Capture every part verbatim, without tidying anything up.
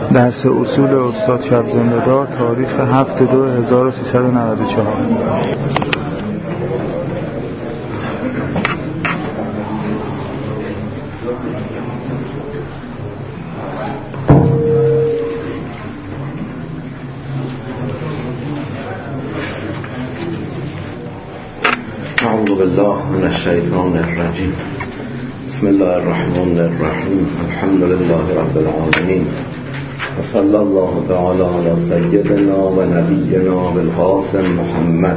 درس اصول استاد شب زنده‌دار، تاریخ هفت دو هزار و سیصد و نود و چهار. اعوذ بالله من الشیطان الرجیم. بسم الله الرحمن الرحیم. الحمد لله رب العالمین و صلی الله تعالی علی سیدنا و نبینا بالقاسم محمد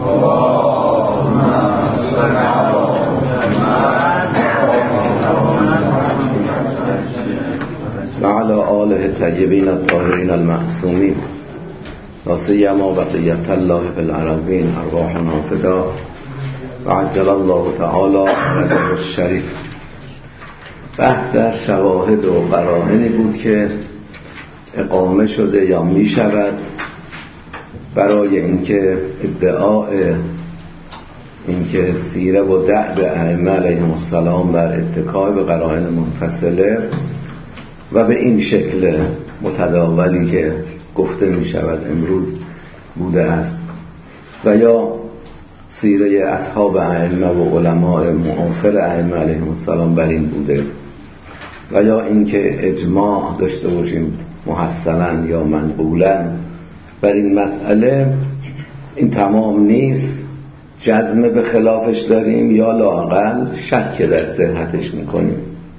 و علی آله الطیبین الطاهرین المعصومین و سیما بقیت الله فی الارضین ارواحنا فدا و عجل الله تعالی رجب الشریف. بحث در شواهد و قرائنی بود که اقامه شده یا می شود برای اینکه ادعاء اینکه سیره و دأب ائمه علیهم السلام بر اتکای به قرائن منفصله و به این شکل متداولی که گفته می شود امروز بوده است، و یا سیره اصحاب ائمه و علماء معاصر ائمه علیهم السلام بر این بوده، و یا اینکه اجماع داشته باشیم محسناً یا منقولاً بر این مسئله. این تمام نیست، جزم به خلافش داریم یا لااقل شک در صحتش میکنیم.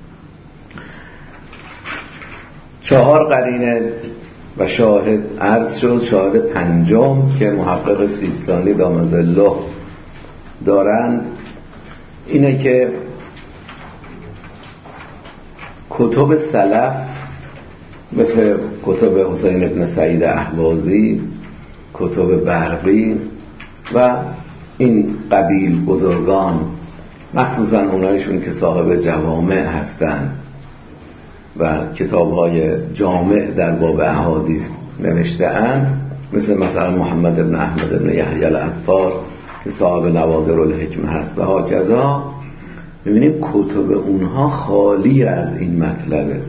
چهار قرینه و شاهد عرض شد. شاهد پنجم که محقق سیستانی دامن الله دارند اینه که کتب سلف مثل کتب حسین ابن سعید اهوازی، کتب برقی و این قبیل بزرگان، مخصوصا اونایشون که صاحب جوامع هستند و کتاب‌های جامع در باب احادیث نوشته اند، مثل مثلا محمد ابن احمد ابن یحیی العطار که صاحب نوادر الحکمه هست و هاکذا، می‌بینیم کتب اونها خالی از این مطلبه.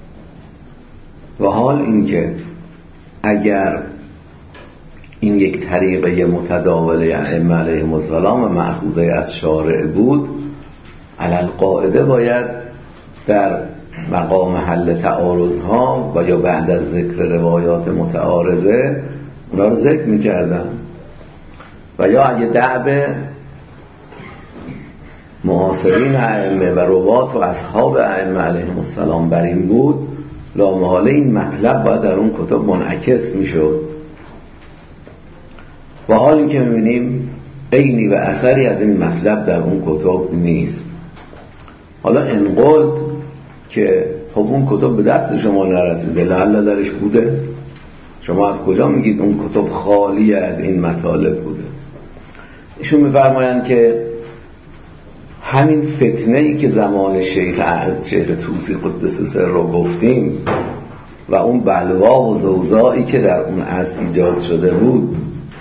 و حال اینکه اگر این یک طریقه متداوله ائمه علیهم السلام و مأخوذه از شارع بود، علی القاعده باید در مقام حل تعارضها و یا بعد از ذکر روایات متعارضه اونا رو ذکر می‌کردن. و یا اگه دعب معاصرین ائمه و روات و اصحاب ائمه علیهم السلام بر این بود، لامحاله این مطلب باید در اون کتب منعکس میشد. و حالی که میبینیم عینی و اثری از این مطلب در اون کتب نیست. حالا انقلت که خب اون کتب به دست شما نرسیده، لعل درش بوده، شما از کجا میگید اون کتب خالی از این مطالب بوده؟ ایشون میفرمایند که همین فتنه‌ای که زمان شیخ اعظم شیخ طوسی قدس سر رو گفتیم و اون بلوا و زوزایی که در اون عصر ایجاد شده بود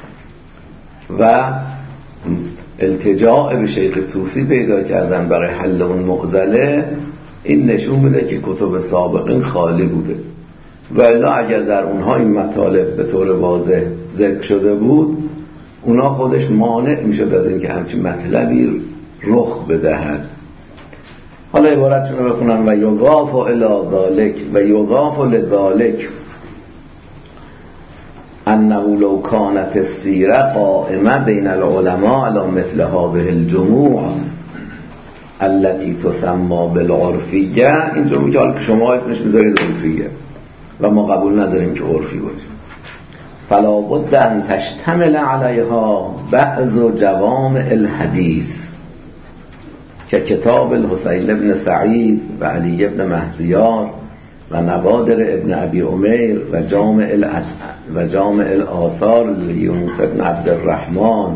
و التجاء به شیخ طوسی پیدا کردن برای حل اون معضله، این نشون میده که کتب سابقین خالی بوده. و الا اگر در اونها این مطالب به طور واضح ذکر شده بود، اونا خودش مانع میشد از اینکه همچین مطلبی رخ بدهد. حالا عبارتشون رو بخونم: و یضاف الی ذالک و یضاف لذالک انه لو کانت السیره قائمه بین العلماء علی مثل هذه الجموع التي تسمى بالعرفیه. این جمعی که شما اسمش میذارید عرفیه و ما قبول نداریم که عرفی باشه، فلا بد ان تشتمل علیها بعض جوامع الحدیث که کتاب الحسین ابن سعید و علی ابن مهزیار و نوادر ابن ابی عمیر و جامع الات و جامع الآثار لیونس ابن عبدالرحمن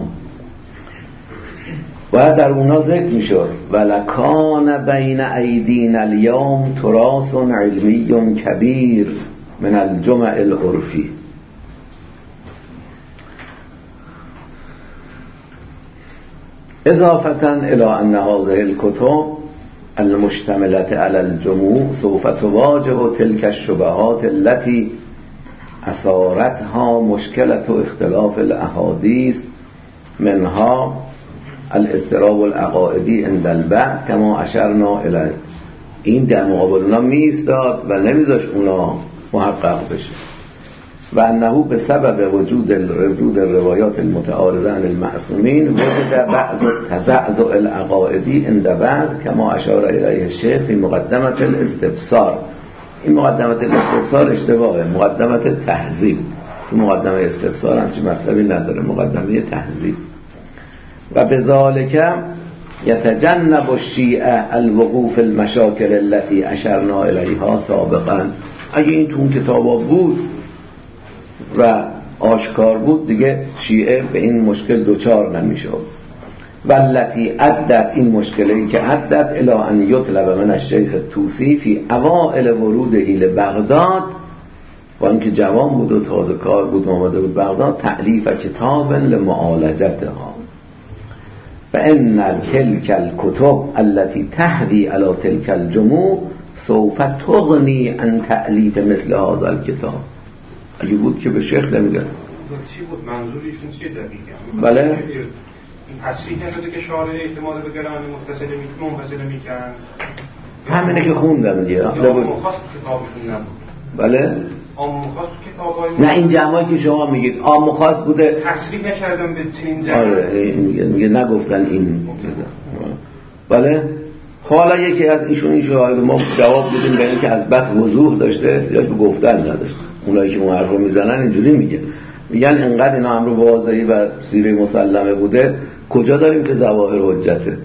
و در اونا ذکر میشد. ولکان بین ایدین الیوم تراث علمی کبیر من الجمع العرفی. اضافتا الى ان هذه الكتب المشتملة على الجموع سوف تواجه تلك الشبهات التي اثارتها مشكلة اختلاف الاحادیث منها الاضطراب العقائدی عند البعض کما اشرنا الیه. این در مقابل اونا می ایستاد و نمیذاش اونا محقق بشه. و انه به سبب وجود وجود الروایات المتعارضه عن المعصومین وجد بعض تزعزع العقائدی عند بعض کما اشار الیه الشیخ فی مقدمه الاستبصار. این مقدمه الاستبصار اشتباهه، مقدمه تهذیب. تو مقدمه استبصار هم چه مطلبی نداره، مقدمه تهذیب. و بذالک یتجنب الشیعه الوقوف المشاکل التي اشرنا الیها سابقا. اگه این تو اون کتابا بود و آشکار بود دیگه شیعه به این مشکل دوچار نمیشد. والتی عدت، این مشکلی که عدت الی ان یطلب من الشیخ الطوسی فی اوائل ورودهی لبغداد، با اینکه جوان بود و تازه کار بود آمده بود بغداد، تألیف کتاب لمعالجتها. فان تلک الکتب التي تحوی علی تلک الجموع سوف تغنی عن تألیف مثل هذا الکتاب. اگه بود که به شیخ نمیگن چی بود منظوریشون چیه دقیقاً؟ بله این تصریح نشده که شارع اعتماد به گرانی متصل منفصل میکنن، همینه که خوندم دیگه. یا مخواست کتابشون نبود. بله آم مخواست کتابای نه این جمعی که شما میگید آم مخواست بوده تصریح نکردم به چنین جمعی. آره میگه, میگه نگفتن این چیزا. بله حالا یکی از ایشون این شاهد ما جواب بدیم به این که از بس وضوح داشته احتیاج به گفتن نداشته. اونایی که اون حرف رو میزنن اینجوری میگه، میگن انقدر اینا امر واضحی و سیره مسلمه بوده، کجا داریم که ظواهر حجته؟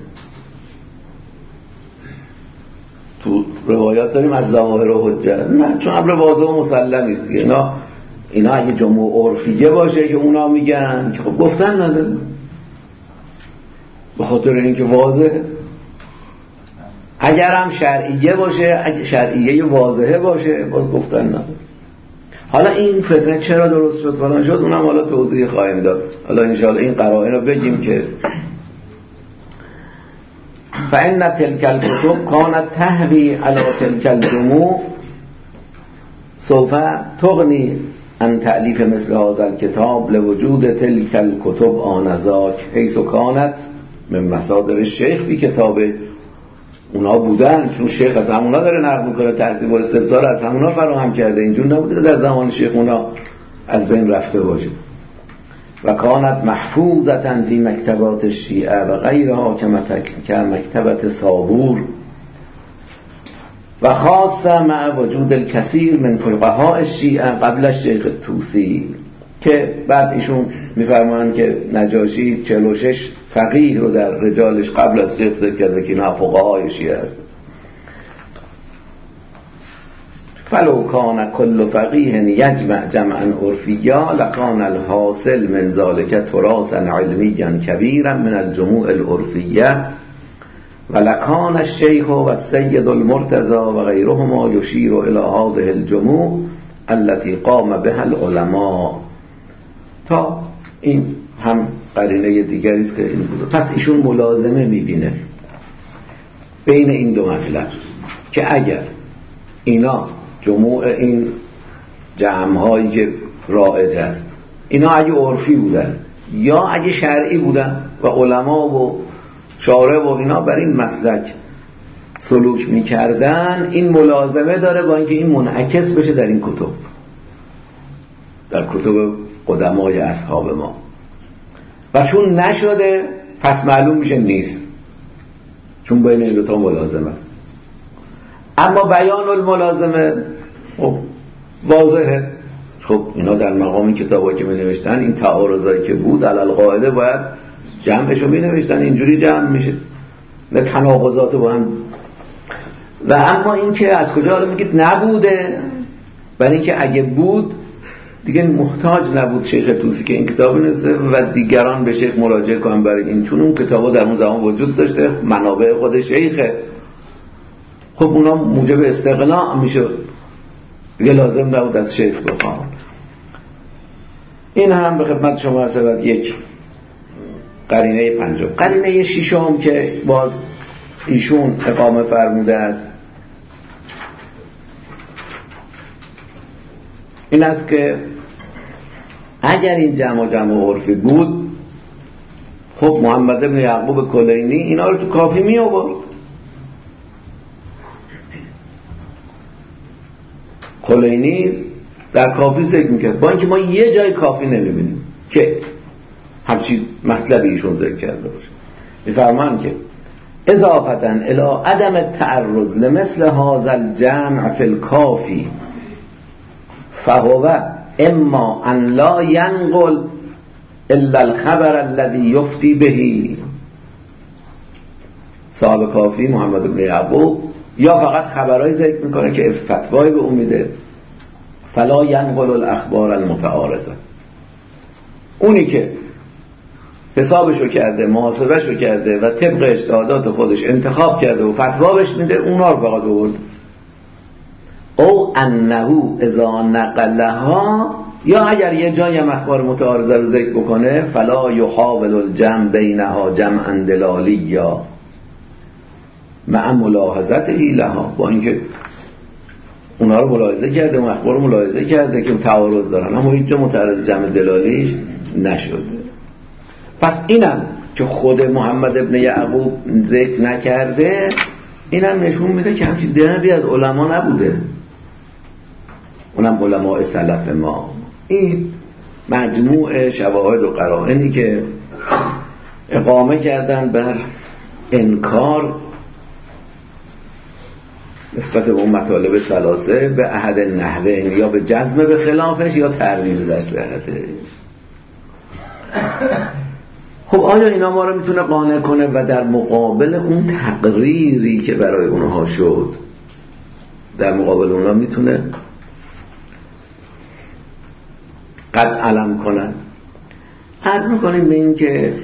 تو روایات داریم از ظواهر حجت؟ نه، چون امر واضح و مسلمی است دیگه. اینا اینا اگه جموع عرفیه باشه که اونا میگن که خب گفتن نداره، به خاطر اینکه واضحه. اگر هم شرعیه باشه، اگه شرعیه واضحه باشه باز گفتن نداره. حالا این فتنه چرا درست شد فلان شد اونم حالا توضیح خواهیم داد. حالا انشاءالله این قرائن رو بگیم که فإن تلك الكتب كانت تهوي على تلك الجموع سوف تغني عن تألیف مثل هذا الكتاب لوجود تلك الكتب آنذاک حيث كانت من مصادر الشیخ فی کتابه. اونا بودن چون شیخ از همونا داره نقل میکنه، تهذیب و استبصار از همونا فراهم کرده، اینجور نبوده در زمان شیخ اونا از بین رفته باشه. و کانت محفوظتا فی مکتبات الشیعه و غیرها که مکتبت صابور و خاصه مع وجود الکثیر من فقهاء الشیعه قبل الشیخ الطوسی، که بعد ایشون میفرمایند که نجاشی چهل و شش فقیه رو در رجالش قبل از شیخ ذکر کرده که اینا فقهای شیعه است. فلو کان کل فقیه یجمع جمعا عرفیا لکان الحاصل من ذلك تراثا علمیا کبیرا من الجموع العرفیه و لکان الشیخ و السید المرتضی و غیرهما یشیر الى هذه الجموع التي قام بها العلماء. تا این هم قرینه دیگری است که این بود. پس ایشون ملازمه میبینه بین این دو مطلب که اگر اینا جموع این جمع‌هایی که رایج است اینا اگه عرفی بودن یا اگه شرعی بودن و علما و شارع و اینا بر این مسلک سلوک میکردن، این ملازمه داره با اینکه این منعکس بشه در این کتب، در کتب قدمای اصحاب ما. و چون نشده پس معلوم میشه نیست، چون بین این دوتا ملازمه است. اما بیان الملازمه خب واضحه. خب اینا در مقام کتابایی که می نوشتن این تعارضایی که بود علل قاعده باید جمعشو می نوشتن، اینجوری جمع میشه، نه تناقضات با هم. و اما این که از کجا رو میگید نبوده، برای اینکه اگه بود دیگه محتاج نبود شیخ طوسی که این کتاب نوشته و دیگران به شیخ مراجعه کنن برای این، چون اون کتابا در اون زمان وجود داشته، منابع خود شیخه. خب اونا موجب استقناع میشه دیگه، لازم نبود از شیخ بخوان. این هم به خدمت شما رسد یک قرینه پنجم. قرینه ششم که باز ایشون اقامه فرموده است این است که اگر این جمع جمع عرفی بود، خب محمد ابن یعقوب کلینی اینا رو تو کافی می آورد. کلینی در کافی ذکر میکرد، با اینکه ما یه جای کافی نمیبینیم که همچین مطلبی ایشون ذکر کرده باشه. میفرمان که اضافتا الی عدم التعرض لمثل هذا الجمع فی الکافی فهو اما ان لا ینقل الا الخبر الذي یفتی بهی. صاحب کافی محمد بن یعقوب یا فقط خبرهای ذکر میکنه که فتوای به اون میده، فلا ینقل الاخبار المتعارضه. اونی که حسابشو کرده، محاسبهشو کرده و طبق اجتهادات خودش انتخاب کرده و فتوا بهش میده، اونا رو فقط آورد. او انه اذا نقلها، یا اگر یه جای اخبار متعارضه رو ذکر بکنه، فلا یحاول الجمع بینها جمعا دلالیا مع ملاحظته لها، با اینکه اونا رو ملاحظه کرده و اخبار رو ملاحظه کرده که تعارض دارن، اما هیچ جا متعارض جمع دلالیش نشده. پس اینم که خود محمد ابن یعقوب ذکر نکرده، اینم نشون میده که همچین درنبی از علما نبوده، اونم علماء سلف ما. این مجموع شواهد و قرائنی که اقامه کردن بر انکار نسبت به اون مطالب ثلاثه به احد النحوین، یا به جزم به خلافش یا تردید در صحتش. خب آیا اینا ما رو میتونه قانع کنه و در مقابل اون تقریری که برای اونها شد، در مقابل اونها میتونه قد علم کنن؟ عرض میکنیم به این که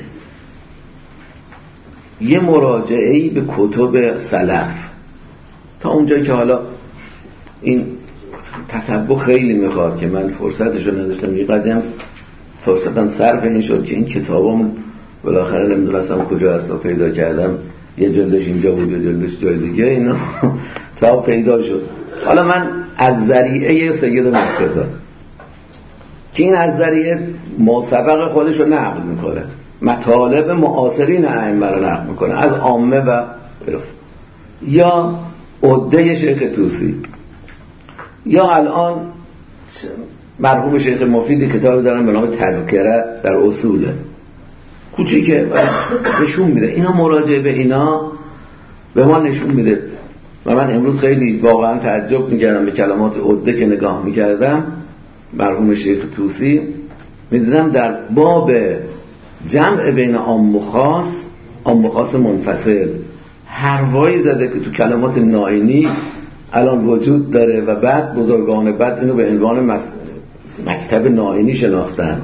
یه مراجعه‌ای به کتب سلف تا اونجایی که حالا این تتبع خیلی میخواد که من فرصتشو نداشتم، یه قدیم فرصتم صرف این شد که این کتابام بالاخره نمیدونستم کجا اصلا پیدا کردم، یه جلدش اینجا بود یه جلدش جای دیگه، اینا تا پیدا شد. حالا من از ذریعه سید مرتضی که این از ذریعه ماسبق خودش رو نقل میکنه، مطالب معاصرین ائمه رو نقل میکنه از عامه و بلوف، یا عده شیخ طوسی، یا الان مرحوم شیخ مفید کتابی دارن به نام تذکره در اصوله، کوچیکه نشون میده. اینا مراجعه به اینا به ما نشون میده. و من امروز خیلی واقعا تعجب میکردم به کلمات عده که نگاه میکردم مرحوم شیخ طوسی، میدیدم در باب جمع بین عام و خاص، عام و خاص منفصل، حرفایی زده که تو کلمات نائینی الان وجود داره و بعد بزرگان بعد اینو به عنوان مس... مکتب نائینی شناختن.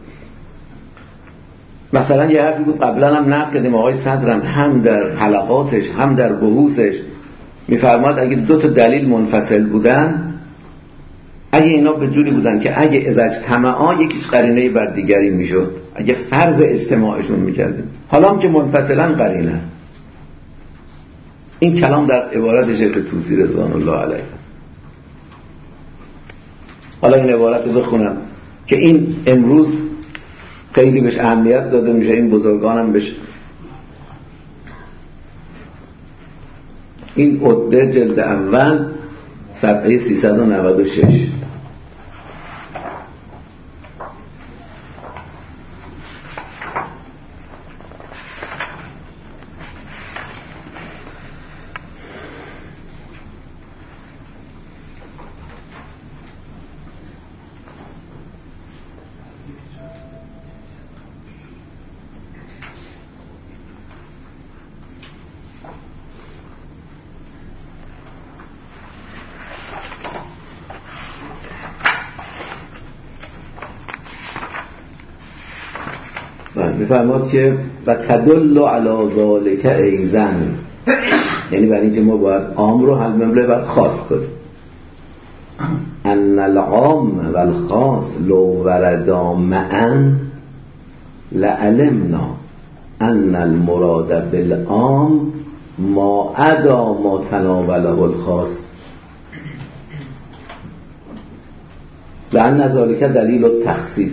مثلا یه حرفی بود قبلا هم نقل کردیم، آقای صدرم هم در حلقاتش هم در بحوثش میفرماد اگه دو تا دلیل منفصل بودن، اگه اینا به جوری بودن که اگه از اجتماعا یکیش قرینه بر دیگری میشد، اگه فرض اجتماعشون میکردیم، حالا هم که منفصلا قرینه است. این کلام در عبارت شیخ طوسی رضوان الله علیه است. حالا این عبارت رو بخونم که این امروز خیلی بهش اهمیت داده میشه، این بزرگانم بهش. این عده جلد اول صفحه سیصد و نود و شش. میفرماد که و تدل علی ذلک ایزن، یعنی برای اینکه ما باید عام رو حل ممله بر خاص کنیم. ان العام و الخاص لو وردا معا لعلمنا ان المراد بالعام ما عدا ما تناوله الخاص لأن ذلك دلیل التخصیص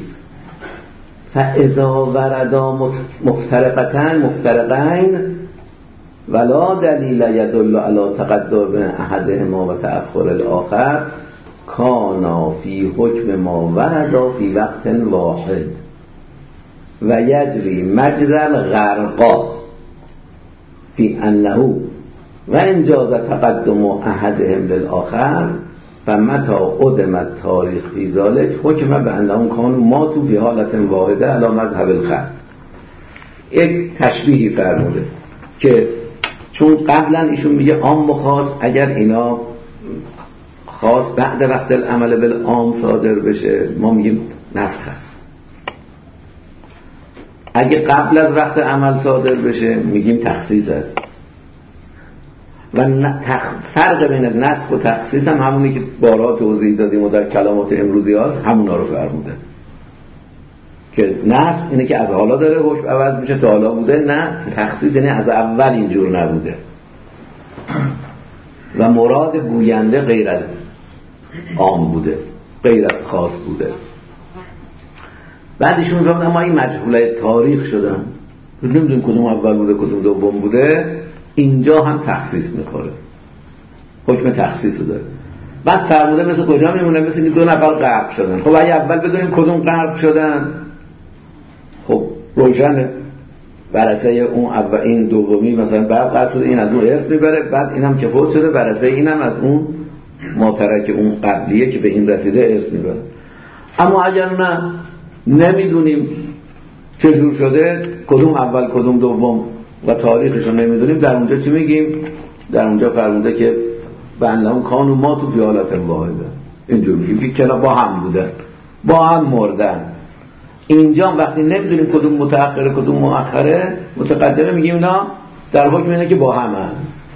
فاذا وردا مفترقتان مفترقین ولا دلیل يدل على تقدم احدهما و تأخر الاخر کانا فی حکم ما وردا فی وقت واحد و یجری مجرى الغرقا فی انه و انجاز تقدم احدهم للآخر فمتى قدم التاریخ فی ذلك حکم به انهم كانوا ماتوا فی حالت واحده علی مذهب الخصم. یک تشبیهی فرموده که چون قبلا ایشون میگه عام و خاص، اگر اینا خاص بعد وقت العمل بالعام صادر بشه ما میگیم نسخ است، اگه قبل از وقت عمل صادر بشه میگیم تخصیص است. و فرق بین نسخ و تخصیص هم همونی که بارها توضیح دادیم و در کلامات امروزی هاست همونا رو فرموده که نسخ اینه که از حالا داره حکم عوض میشه تا حالا بوده، نه تخصیص یعنی از اول اینجور نبوده و مراد گوینده غیر از عام بوده، غیر از خاص بوده. بعدشون رو اما این مجهوله تاریخ شدن، نمیدونیم کدوم اول بوده کدوم دوم بوده، اینجا هم تخصیص میکنه، حکم تخصیص داره. بعد فرموده مثل کجا میمونه؟ مثل که دو نفر غرق شدن. خب اگه اول بدونیم کدوم غرق شدن خب روشنه، برسه اون اول این دومی مثلا بعد غرق شده این از اون ارث میبره، بعد این هم که فوت شده برسه این هم از اون ماترک اون قبلیه که به این رسیده ارث میبره. اما اگر نه نمیدونیم چجور شده، کدوم اول کدوم دوم و تاریخش رو نمیدونیم، در اونجا چی میگیم؟ در اونجا فرموده که بندهون کانو ما تو فی حالت واحده، اینجور میگیم که کلا با هم بودن با هم مردن. اینجا وقتی نمیدونیم کدوم متأخره کدوم مؤخره متقدمه میگیم اینا در حکم اینه که با هم هم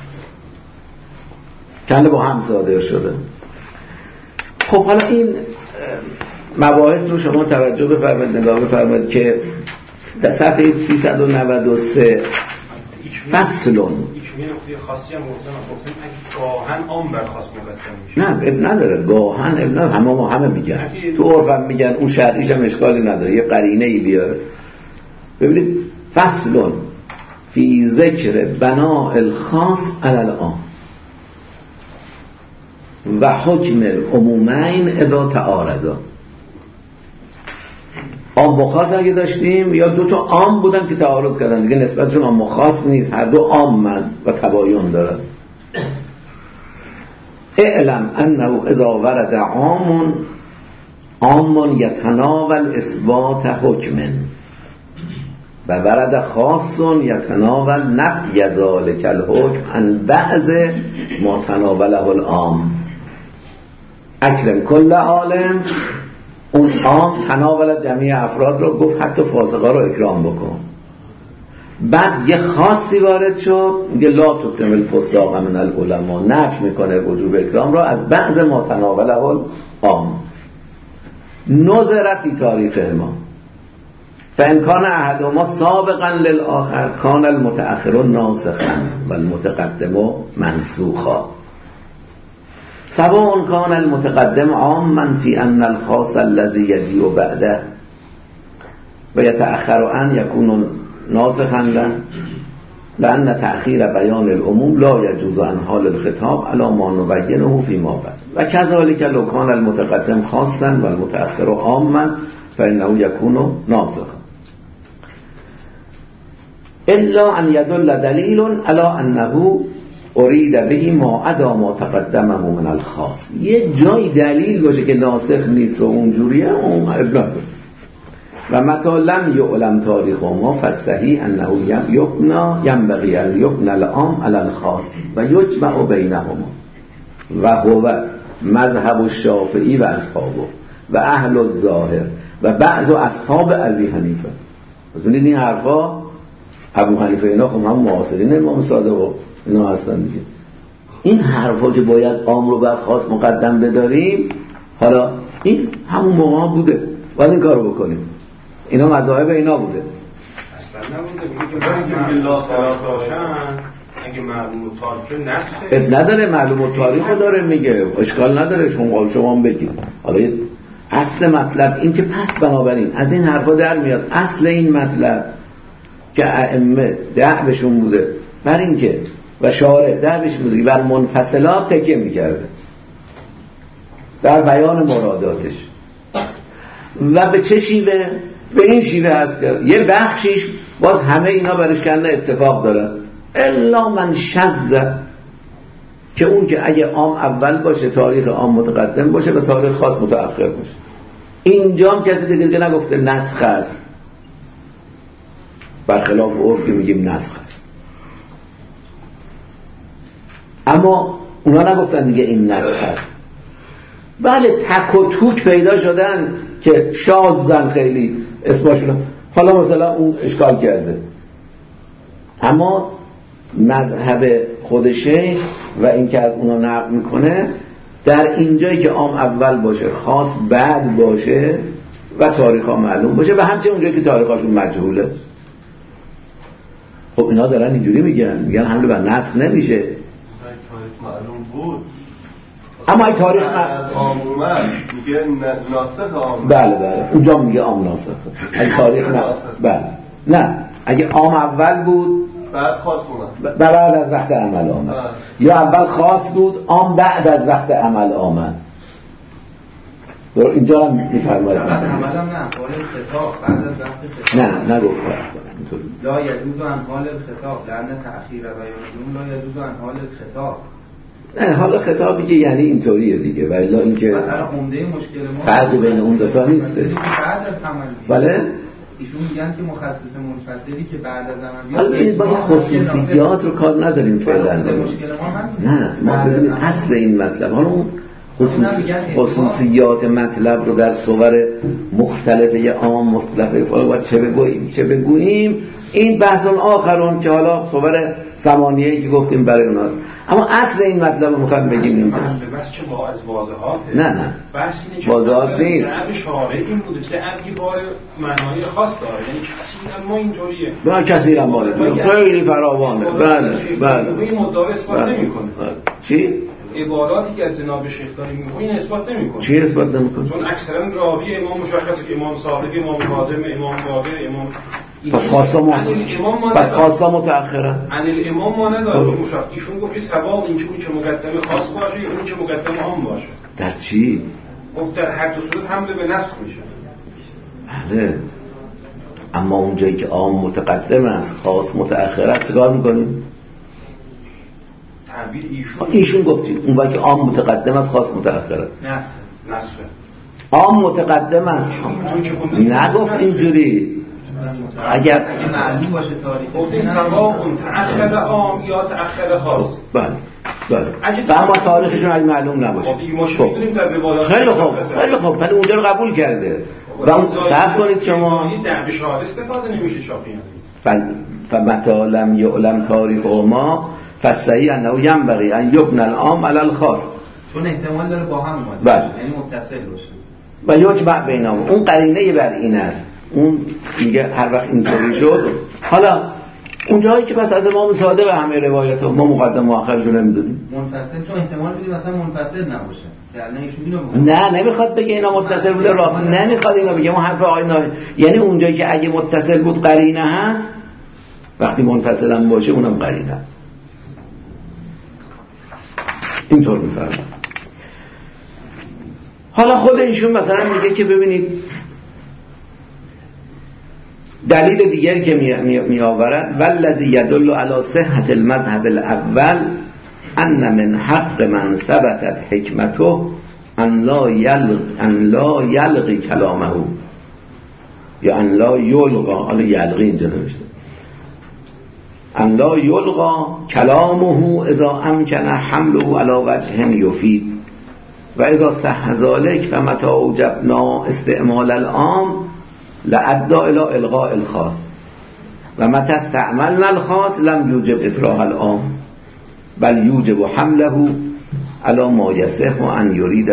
کنده با هم صادر شده. خب حالا این مباحث رو شما توجه بفرمایید، نگاه بفرمایید که در صفحه سیصد و نود و سه فصلون یه نقطه خاصی هم گفتم گفتم اگه گاهن عام برخواست مقدم میشه، نه اب نداره گاهن اب نداره، همه ما همه میگن تو عرفم میگن، اون شرعیش هم اشکالی نداره، یه قرینه ای بیاره. ببینید فصلون فی ذکر بناء الخاص علی العام و حکم العمومین اذا تعارضا. عام و خاص اگه داشتیم یا دو تا عام بودن که تعارض کردن دیگه نسبتشون عام و خاص نیست، هر دو عامن و تباین دارن. اعلم انه اذا ورد عام عام یتناول اثبات حکم و ورد خاص یتناول نفی ذلک الحکم عن بعض ما تناوله العام. اکرم کل عالم، اون عام تناول جمعی افراد رو گفت حتی فاسقا رو اکرام بکن. بعد یه خاصی وارد شد میگه لا تکرم الفساق من العلماء، نفی میکنه وجوب اکرام رو از بعض ما تناوله العام. نظر فی تاریخ ما فان کان احدهما سابقا للآخر کان المتأخر ناسخا و المتقدم منسوخا. سواء كان المتقدم عاما في ان الخاص الذي يجيء بعده و يتأخر ان يكون ناسخا له، لأن تأخير بيان العموم لا يجوز عن حال الخطاب على ما نبينه فيما بعد و كذلك لو كان المتقدم خاصا والمتأخر عاما فإنه يكون ناسخا الا ان يدل دليل على انه اريد به ما عدا ما تقدمه من الخاص. یه جای دلیل باشه که ناسخ نیست و اونجوریه اون ابن و متى لم يعلم تاریخ ما فالصحیح انه یبنا ينبغي ان يبنى العام على الخاص و یجمع بینهما و هو مذهب الشافعی و اصحابه و اهل الظاهر و بعض اصحاب ابی حنیفه. پس ببینید این حرفا ابو حنیفه اینا خب هم معاصرین امام صادق و اینا هستن دیگه. این حرفا که باید عام رو بر خاص مقدم بداریم، حالا این همون موقع بوده باید این کارو بکنیم، اینا مذاهب اینا بوده. اصلا نبوده، میگه که لا خلاف باشن اگه معلوم و تاریخ نسخه اب نداره، معلوم و تاریخ رو داره میگه، اشکال نداره، شما شما هم بگید. حالا اصل مطلب این که پس بنابراین از این حرفا در میاد اصل این مطلب که ائمه دعوشون بوده بر این که و شارع دعوشون بوده بر منفصلات تکیه میکرده در بیان مراداتش و به چه شیوه؟ به این شیوه هست که یه بخشیش باز همه اینا برش کنده اتفاق دارن الا من شذ، که اون که اگه عام اول باشه تاریخ عام متقدم باشه و تاریخ خاص متأخر باشه. اینجا هم کسی دیگه نگفته نسخ است، برخلاف عرف که میگیم نسخ است، اما اونا نگفتن دیگه این نسخ است. بله تک و توک پیدا شدن که شاذن خیلی اسمشون، حالا مثلا اون اشکال کرده، اما مذهب خود شیخ و این که از اونا نقل میکنه در اینجایی که عام اول باشه خاص بعد باشه و تاریخ ها معلوم باشه و همچنین اونجایی که تاریخ هاشون مجهوله. خب اینا دارن اینجوری میگن، میگن حمله بر نسخ نمیشه. تاریخ معلوم بود اما این تاریخ عام اومد میگه ناسخ عام. بله بله اونجا میگه عام ناسخ. اگه تاریخ نه بله نه اگه عام اول بود بعد خاص اومد بعد از وقت عمل آمد، یا اول خاص بود عام بعد از وقت عمل آمد. اینجا هم میفرماید بعد عمل هم نه حال خطاب بعد از وقت خطاب نه نگفت لا یجوز عن حال الخطاب لأن تأخیر بیان لا یجوز عن حال الخطاب. نه حالا خطابی که یعنی اینطوریه دیگه، ولی اینکه عمده مشکل ما فرقی بین اون دو تا نیسته. بعد از عمل بله ایشون میگن که مخصص منفصلی که بعد از عمل حالا ببینید ما خصوصیات رو کار نداریم فعلا. نه ما ببینید اصل این مطلب، حالا اون خصوصی خصوصیات مطلب رو در صور مختلفه عام مختلفه فلان چه بگوییم چه بگوییم این بحث آخرون که حالا صور ثمانیه‌ای که گفتیم برای اوناست، اما اصل این مطلب رو می‌خوایم بگیم اینجا. بس که با از واضحاته. نه نه بحث اینه که واضحات نیست. عرب شارع این بوده که عربی بار معنای خاص داره، یعنی کثیرا ما اینطوریه. با کثیرا مال خیلی فراوانه. بله بله. این مدعا اثبات نمی‌کنه. چی؟ عباراتی که از جناب شیخ داریم میگه این اثبات نمی‌کنه. چی اثبات نمی‌کنه؟ چون اکثرا راوی امام مشخصه که امام صادق، امام کاظم، امام باقر، امام پس خاصا ما پس خاصا متأخرا عن الامام ما نداره. مشخص ایشون گفت که سواد این چون که مقدمه خاص باشه اون که مقدمه عام باشه. در چی؟ گفت در هر دو صورت حمله به نسخ میشه. بله اما اونجایی که عام متقدم است خاص متأخر است چیکار می‌کنیم؟ تعبیر ایشون ایشون گفتید اون وقتی عام متقدم است خاص متأخر است. نسخ نسخ عام متقدم است نگفت اینجوری. اگر معلوم باشه تاریخ گفت سواء تأخر عام یا تأخر خاص. بله بله اما تاریخشون اگه معلوم نباشه خب خیلی خوب خیلی خوب ولی اونجا رو قبول کرده و اون صرف کنید شما در بشار استفاده نمیشه شافعی. فمتا لم یعلم تاریخ ما فصحیح انه ینبغی ان یبنى العام علی الخاص، چون احتمال داره با هم اومده بله یعنی متصل باشه و یجمع بینهم. اون قرینه بر این است. اون میگه هر وقت اینطوری شد. حالا اون جایی که پس از امام صادق و همه روایت ما مقدم و آخرش رو نمیدونیم منفصل، چون احتمال بدیم مثلا منفصل نباشه نه نمیخواد بگه اینا متصل بوده راه نمیخواد اینا بگه اون حرف آینا، یعنی اونجایی که اگه متصل بود قرینه هست وقتی منفصل هم باشه اونم قرینه هست. اینطور میفرمه. حالا خود ایشون مثلا میگه که ببینید دلیل دیگری که می, می آورد والذی یدل علی صحة المذهب الاول ان من حق من ثبتت حکمته ان لا یلغ ان لا یلغی کلامه یا ان لا یلغا، حالا یلغی اینجا نوشته، ان لا یلغا کلامه اذا امکن حمله علی وجه یفید و اذا صح ذلك فمتى اوجبنا استعمال العام لأدى الى الغاء الخاص و متى استعملنا الخاص لم یوجب اطراح العام بل یوجب حمله على ما یصح ان یریده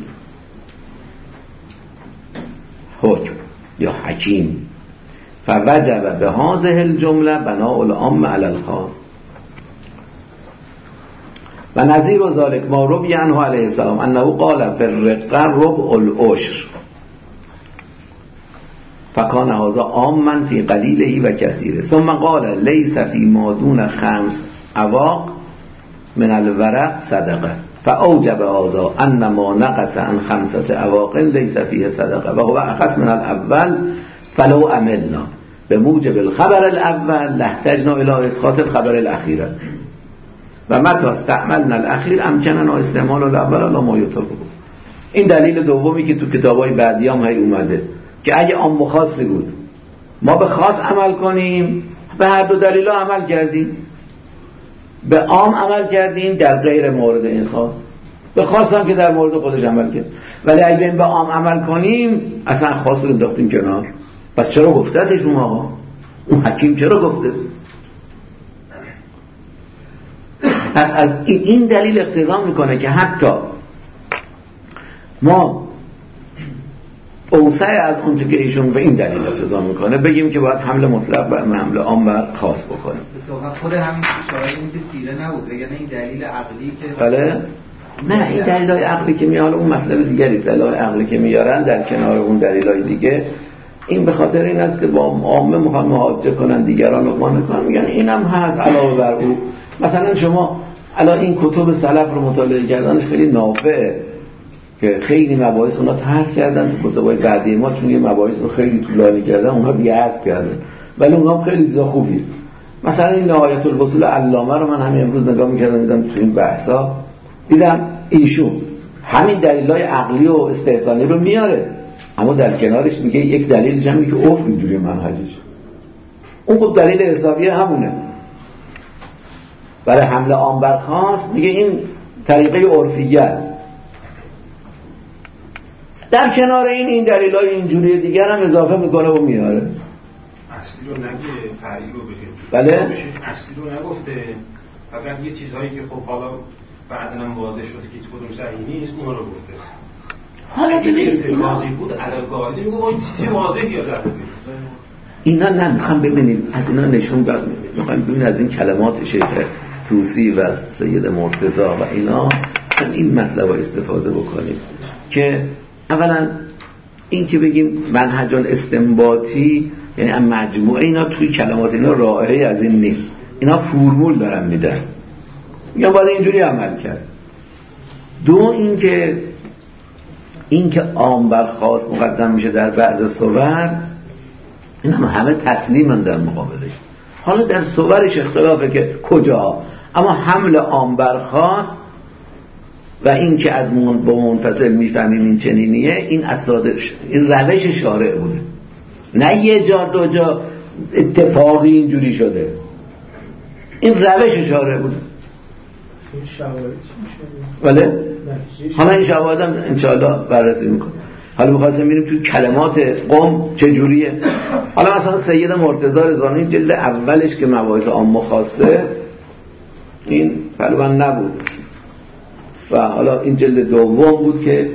الحکم یا حکیم فوجب بهذه الجمله بناء العام على الخاص. و نظیر و ذالک ما روی عنه علیه السلام انه قال فی الرقه ربع العشر فکان هذا عاما فی قلیله و کثیره ثم قال لیس فی ما دون خمس اواق من الورق صدقه فاوجب هذا ان ما نقص عن خمسه اواق لیس فیه صدقه و هو اخص من الاول فلو عملنا به موجب الخبر الاول لاحتجنا الى اسقاط الخبر الاخیر و متى استعملنا الاخیر امکننا استعمال الاول الا ما یطلب. این دلیل دومی که تو کتابای بعدی هم هی اومده که اگه عام و خاصی بود ما به خاص عمل کنیم، به هر دو دلیل عمل کردیم، به عام عمل کردیم در غیر مورد این خاص، به خاص هم که در مورد خودش عمل کرد. ولی اگه به عام عمل کنیم اصلا خاص رو انداختیم کنار. پس چرا گفتتش اون آقا؟ اون حکیم چرا گفته؟ پس از این دلیل اقتضا میکنه که حتی ما اوسع از اون که ایشون به این دلیل اقتضا میکنه بگیم که باید حمل مطلق و حمل عام بر خاص بکنیم. خود همین اشاره این که سیره نبود، یعنی این دلیل عقلی که بله نه این دلیلای عقلی که میاره اون مطلب دیگری است. دلایل عقلی که میارن در کنار اون دلیلای دیگه این به خاطر این است که با عامه میخوان محاجه کنن، دیگران رو قانع کنن، میگن اینم هست علاوه بر او. مثلا شما الان این کتب سلف رو مطالعه کردنش خیلی نافعه که خیلی مباحث اونا طرح کردن تو کتابای بعدی ما، چون یه مباحث رو خیلی طولانی کردن اونها دیگه حذف کردن، ولی اونها خیلی چیزا خوبیه. مثلا این نهایت الوصول علامه رو من همین امروز نگاه می‌کردم دیدم تو این بحثا دیدم ایشون همین دلایل عقلی و استحسانی رو میاره، اما در کنارش میگه یک دلیل جمعی که اوف اینجوری منهجش اون خب دلیل حسابی همونه. برای حمله عام بر خاص میگه این طریقه عرفیه است. در کنار این این دلایل اینجوری دیگر هم اضافه میکنه و میاره. اصلی رو نگه، فرعی رو بگه. بله؟ اصلی رو نگفته. فقط یه چیزهایی که خب حالا بعداً هم واضح شده که هیچ کدوم صحیح نیست اون رو گفته. حالا ببینید ارتکازی بود عدل قاعده میگه با این چیز واضحی یاد بگید. اینا نه میخوام ببینید از اینا نشون داد میخوام ببینید از این کلمات شیخ توسی و سید مرتضی و اینا این مطلب استفاده بکنیم که اولا این که بگیم منهج الاستنباطی یعنی مجموعه اینا توی کلمات اینا رائعی از این نیست، اینا فرمول دارن میدن یا باید اینجوری عمل کرد. دو این که این که عام بر خاص مقدم میشه در بعض صور این هم همه تسلیمن در مقابلش. حالا در صورش اختلافه که کجا، اما حمل عام بر خاص و این که از من با منفصل میفهمیم این چنینیه این اسادش این روش شارع بوده، نه یه جا دو جا اتفاقی اینجوری شده، این روش شارع بوده. بله حالا این شواهد هم انشاءالله بررسی میکنم. حالا می‌خواستیم ببینیم تو کلمات قم چجوریه. حالا مثلا سید مرتضی رضوانی جلد اولش که مباحث عام و خاصه این غالبا نبود و حالا این جلد دوم بود که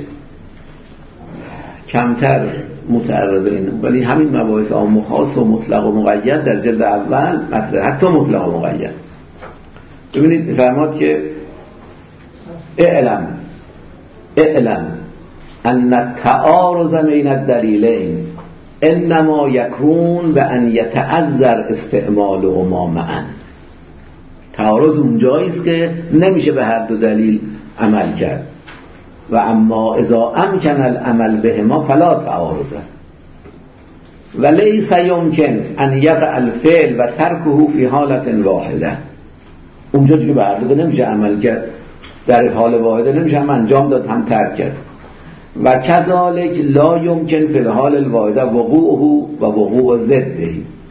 کمتر متعرض این، ولی همین مباحث عام و خاص و مطلق و مقید در جلد اول مطرح، حتی مطلق و مقید. ببینید می‌فرماد که اعلم اعلم ان التعارض بین الدلیلین انما یکون بان یتعذر استعمالهما معا. تعارض اونجایی است که نمیشه به هر دو دلیل عمل کرد و اما اذا امکن العمل بهما فلا تعارض و لیس یمکن ان یقع الفعل و ترکه فی حالت واحده. اونجا دیگه به هر دو نمیشه عمل کرد، در حال واحده نمیشه هم انجام داد هم ترک کرد. و کذالک لا یمکن فی الحال الواحده وقوعه و وقوع ضده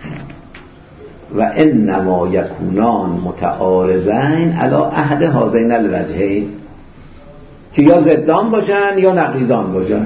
و انما یکونان متعارضین علی احد هذین الوجهین، که یا ضدان باشن یا نقیضان باشن.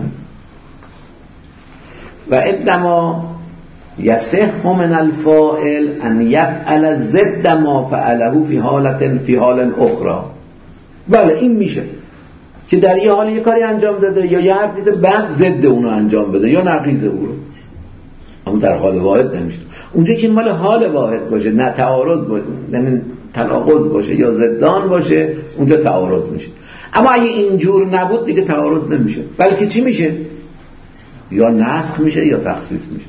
و انما یصح من الفاعل ان یفعل ضد ما فعله فی حالت فی حال اخرى. بله این میشه که در یه حال یه کاری انجام داده یا یه حرفی بعد ضد اونو انجام بده یا نقیض اون رو، اما در حال واحد نمیشه. اونجا که مال حال واحد باشه نه تعارض باشه، یعنی تناقض باشه یا ضدان باشه اونجا تعارض میشه. اما اگه اینجور نبود دیگه تعارض نمیشه، بلکه چی میشه؟ یا نسخ میشه یا تخصیص میشه.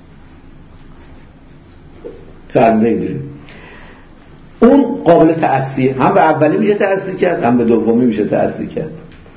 فرموده اینجوری اون قابل تأثیر، هم به اولی میشه تأثیر کرد هم به دومی میشه تأثیر کرد.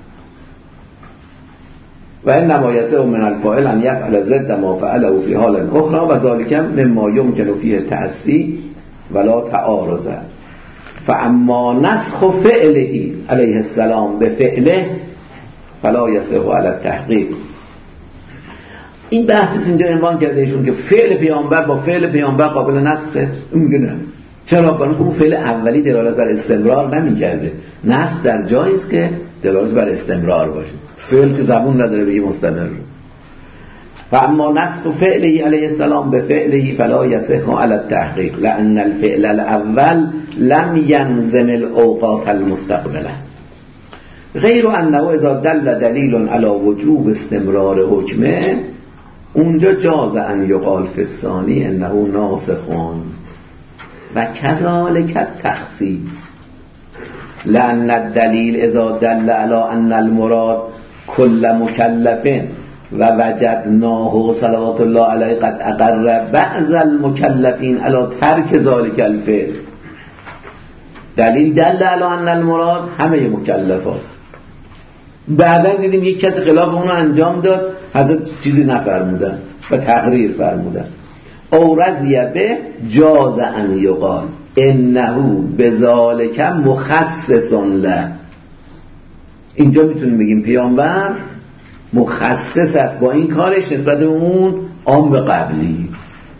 و این نمایسه من الفاعل ان یفعل ضد ما فعله فی حال اخرى و ذلک مما یمکن فیه تأثیر ولا تعارض. فاما نسخ فعله علیه السلام به فعله فلا یصح علی التحقیق. این بحثی اینجا عنوان کرده ایشون که فعل پیامبر با فعل پیامبر قابل نسخه. اون میگه نه. چرا؟ برای اون فعل اولی دلالت بر استمرار نمی‌کرده. نسخ در جایی است که دلالت بر استمرار باشه. فعل که زبون نداره بگه مستمر. فاما نسخ فعله علیه السلام به فعله فلا یصح علی التحقیق لان الفعل الاول لم ینظم الاوقات المستقبله غیر انه اذا دل دلیل علی وجوب استمرار حکمه اونجا جاز ان یقال فی الثانی انه ناسخون و کذالک التخصیص لان الدلیل اذا دل علی ان المراد کل مکلف و وجدناه صلوات الله علیه قد اقر بعض المکلفین علی ترک ذلک الفعل. دلیل دل علی ان المراد همه مکلفات. بعدا دیدیم یک کسی خلاف اونو انجام داد، حضرت چیزی نفرمودن و تقریر فرمودن. او رضی به جاز ان یقال انه بذالک مخصص له. اینجا میتونیم بگیم پیامبر مخصص است با این کارش نسبت به اون عام قبلی.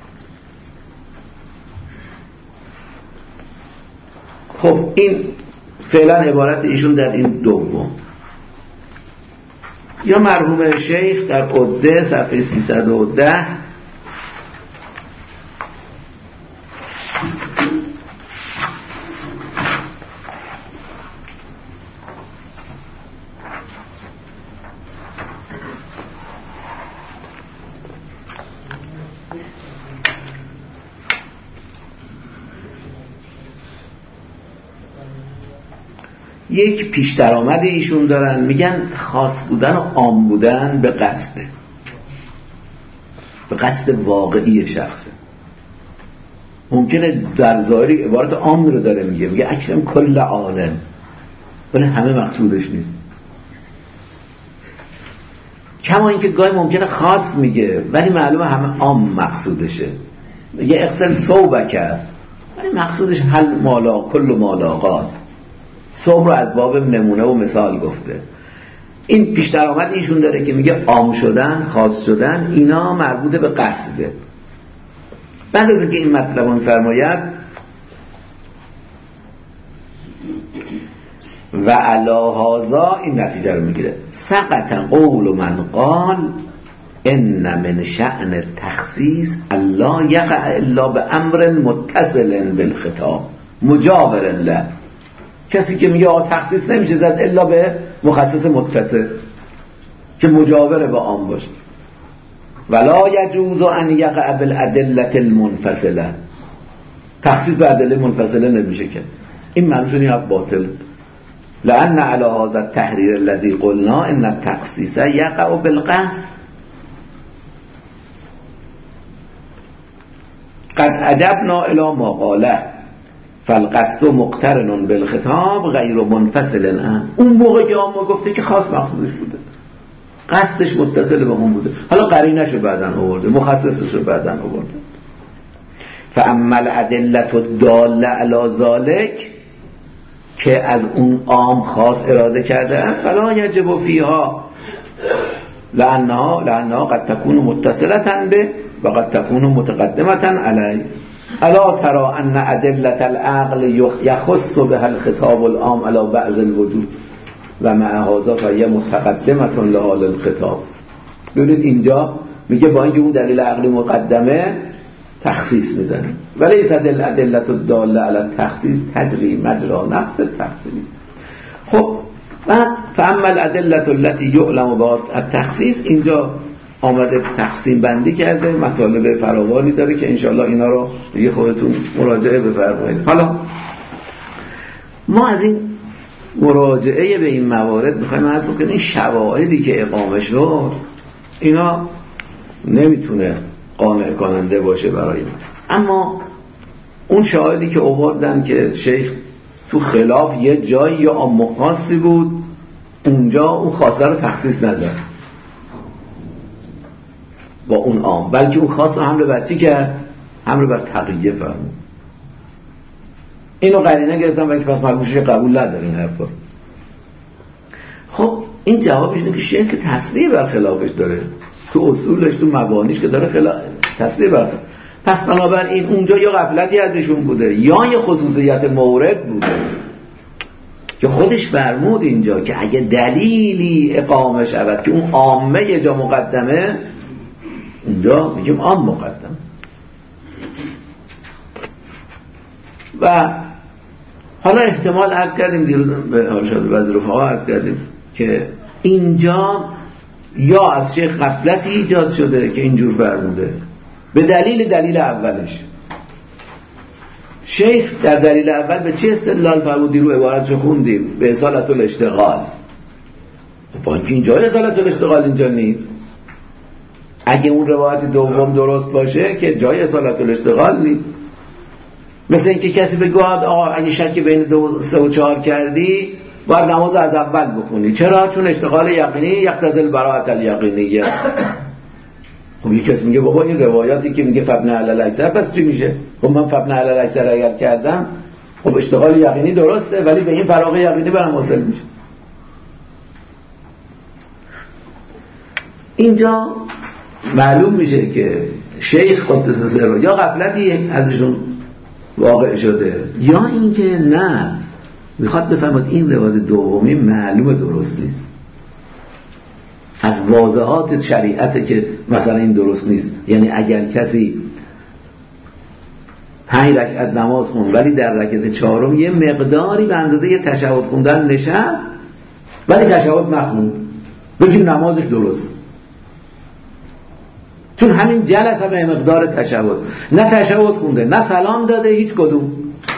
خب این فعلا عبارت ایشون در این دوم. یا مرحوم شیخ در عده صفحه سیصد و ده یک پیش درآمد ایشون دارن، میگن خاص بودن و عام بودن به قصده، به قصد واقعی شخصه. ممکنه در ظاهری عبارت عام رو داره میگه، میگه اکرم کل عالم، ولی همه مقصودش نیست. کما اینکه گاهی ممکنه خاص میگه ولی معلومه همه عام مقصودشه. میگه اغسل ثوبک ولی مقصودش حل مالا کل مالا غاز. صبح رو از باب نمونه و مثال گفته. این پیش درآمد ایشون داره که میگه عام شدن، خاص شدن، اینا مربوط به قصده. بعد از اینکه این مطلب رو می‌فرماید و علی هذا این نتیجه رو میگیره سقط قول من قال ان من شأن التخصیص الا یقع الا بامر متصل بالخطاب مجاور له. کسی که میگه آقا تخصیص نمیشه زد الا به مخصص متصل که مجاور به عام باشه. ولا یجوز ان یقع بالادله المنفصله. تخصیص به ادله منفصله نمیشه که این منظوری ها باطل. لان علی هذا التحریر الذي قلنا ان التخصیص یقع بالقصد قد عجبنا الى ما قاله فالقصد مقترن بالخطاب غیر منفصل الان. اون موقع که عام گفته که خاص مقصودش بوده، قصدش متصل به اون بوده، حالا قرینه‌شو بعدن آورده، مخصصشو بعدن آورده. فاما الادله الداله علی ذلک که از اون عام خاص اراده کرده است فلا یجب فیها لانها لانها قد تكون متصله به و قد تكون متقدمه علیه. الا ترى ان ادله العقل يخص بها الخطاب العام على بعض الوجود و مع هذا فهي متقدمه لحال الخطاب. ببینید اینجا میگه با اینکه اون دلیل عقلی مقدمه تخصیص میزنه ولی صد الادله الداله علی التخصیص تجری مجرا نفس التخصیص. خب بعد فاما الادله التي يعلم بها التخصیص اینجا آمده تقسیم بندی کرده، مطالب فراوانی داره که انشاءالله اینا رو دیگه خودتون مراجعه بفرمایید. حالا ما از این مراجعه به این موارد میخوایم عرض بکنیم این شواهدی که اقامه شد اینا نمیتونه قانع کننده باشه برای ما. اما اون شواهدی که آوردن که شیخ تو خلاف یه جایی یا عام خاصی بود، اونجا اون خاصه رو تخصیص نزد با اون عام، بلکه اون خاص رو حمل بر چی کرد؟ حمل بر تقیه فرمود. اینو قرینه گرفتن ولی پس معلومش قبول نداره این حرفا. خب این جوابش اینه که شیخ که تصریح بر خلافش داره، تو اصولش تو مبانیش که داره خلاف تصریح بر خلاف. پس بنابراین اونجا یا غفلتی ازشون بوده یا یه خصوصیت مورد بوده که خودش فرمود اینجا که اگه دلیلی اقامه شود که اون عامه یه جا مقدمه، اونجا میگیم عام مقدم. و حالا احتمال عرض کردیم دیروز به حال شد وزیر رفاقا عرض کردیم که اینجا یا از شیخ غفلتی ایجاد شده که اینجور فرموده به دلیل دلیل اولش. شیخ در دلیل اول به چی استدلال فرمودی؟ رو عبارتشو خوندیم به اصالت الاشتغال. با اینکه اینجا اصالت الاشتغال اینجا نیست. اگه اون روایت دوم درست باشه که جای اصالت الاشتغال نیست. مثل اینکه کسی بگه آقا اگه شک بین دو سه و چهار کردی باید نماز از اول بخونی. چرا؟ چون اشتغال یقینی یقتضی البراءة الیقینیه. خب یه کسی میگه بابا این روایاتی که میگه فبن علی الاکثر پس چی میشه؟ خب من فبن علی الاکثر اگر کردم خب اشتغال یقینی درسته ولی به این فراغ یقینی برام حاصل میشه. اینجا معلوم میشه که شیخ قدس سره یا غفلتی ازشون واقع شده یا اینکه نه میخواد بفهمد این روایت دومی معلومه درست نیست، از واضحات شریعته که مثلا این درست نیست. یعنی اگر کسی پنج رکعت نماز خون ولی در رکعت چهارم یه مقداری به اندازه یه تشهد خوندن نشست ولی تشهد نخوند، بگیم نمازش درست، چون همین جلسه به مقدار تشهد، نه تشهد خونده نه سلام داده هیچ کدوم،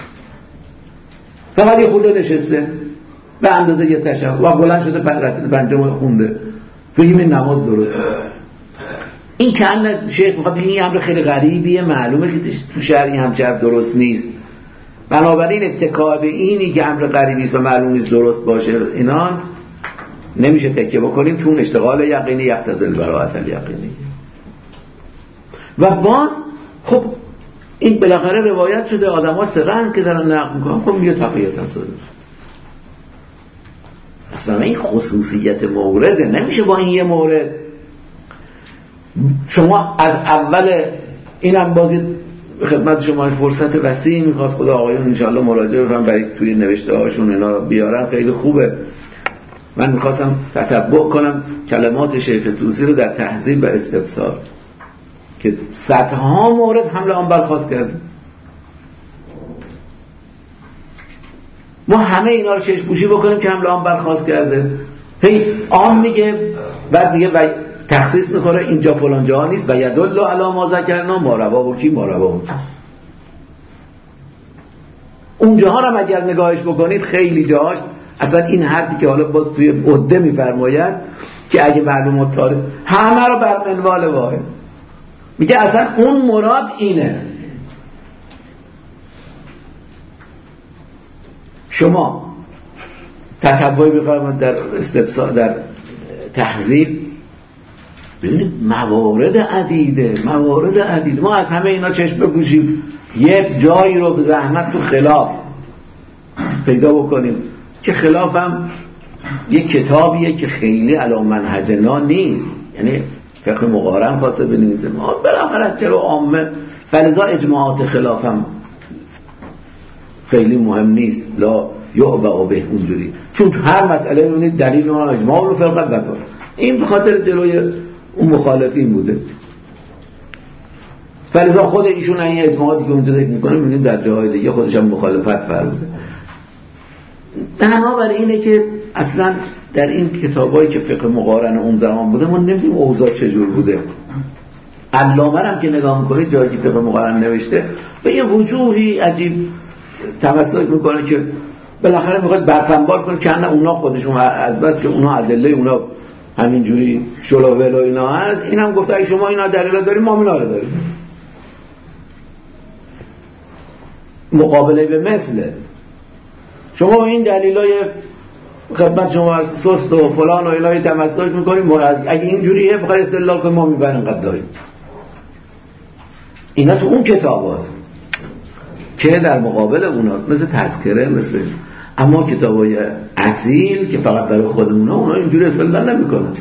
فقط یه خورده نشسته به اندازه یه تشهد و بلند شده رکعت پنجم خونده، بگیم این نماز درسته. این که ان شیخ میخواد این امر خیلی غریبیه، معلومه که تو شرعی هم چه درست نیست، بنابراین اتکا به اینی که امر غریبی است و معلوم نیست درست باشه اینان نمیشه تکیه بکنیم، چون اشتغال یقینی یقتضی البراءة الیقینی. و باز خب این بالاخره روایت شده آدم‌ها ثقه‌اند که دارن نقل میکنن، خب میگه تقیه تصادف. اصلا این خصوصیت مورده، نمیشه با این یه مورد شما از اول اینم بازی خدمت شما فرصت وسیع میخواست خدا آقایون انشاءالله مراجعه بفرمایید برای توی نوشته هاشون اینا رو بیارن، خیلی خوبه. من میخواستم تتبع کنم کلمات شیخ طوسی رو در تهذیب و استفسار که صدها مورد حمل آن برخواست کردیم. ما همه اینا رو چشم پوشی بکنیم که حمل آن برخواست کرده، هی آن میگه بعد میگه و تخصیص میکنه اینجا فلان جا نیست و یدل علی ما ذکرنا ما روا و کی ما روا و کی. اونجاها رو اگر نگاهش بکنید خیلی جاهاش اصلا این حرفی که حالا باز توی عده میفرماید که اگه معلومات تاریخ همه رو بر منوال واحد میگه اصلا اون مراد اینه. شما تتبعی بفرمایید در استفسار در تهذیب ببینید موارد عدیده موارد عدیده ما از همه اینا چشم بپوشیم یک جایی رو به زحمت تو خلاف پیدا بکنیم که خلاف هم یک کتابیه که خیلی علی منهجنا نیست، یعنی فقه مقارن خواسته بنویسه ما بالاخره چرا عامه فلذا اجماعات خلاف هم خیلی مهم نیست، لا یعبع به اونجوری، چون هر مسئله میبینید دلیل اون اجماع رو فرقت نداره. این به خاطر جلوی اون مخالفین بوده، فلذا خود ایشون این اجماعاتی که اونجا ذکر میکنه میبینید در جاهای دیگه خودش هم مخالفت فرموده. بنا بر اینه که اصلا در این کتابایی که فقه مقارن اون زمان بوده ما نمیدونیم اوضاع چجور بوده. علامه هم که نگاه میکنید جایی که فقه مقارن نوشته به یه وجوهی عجیب تمسک میکنه که بالاخره میخواد برفنبار کنه که نه اونا خودشون از بس که اونا ادله اونا همینجوری شلوول و اینا هست، این هم گفته اگه شما اینا دلیل داریم ما اینا رو داریم. مقابله به مثله شما این دلیلای خدمت شما از سست و فلان و اینا تمسک میکنیم، اگه اینجوریه بخواد استدلال کنیم ما میبریم قد داریم. اینا تو اون کتاب هست که در مقابل اوناست، مثل تذکره مثل، اما کتابای اصیل که فقط برای خودمونه اونا اینجوری استدلال نمیکنن.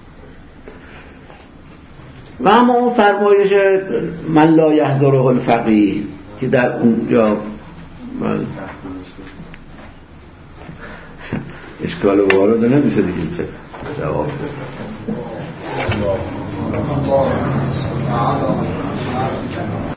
و اما اون فرمایش من لا یحضره الفقیه که در اونجا من اشکال وارد نمیشه دیگه چه جواب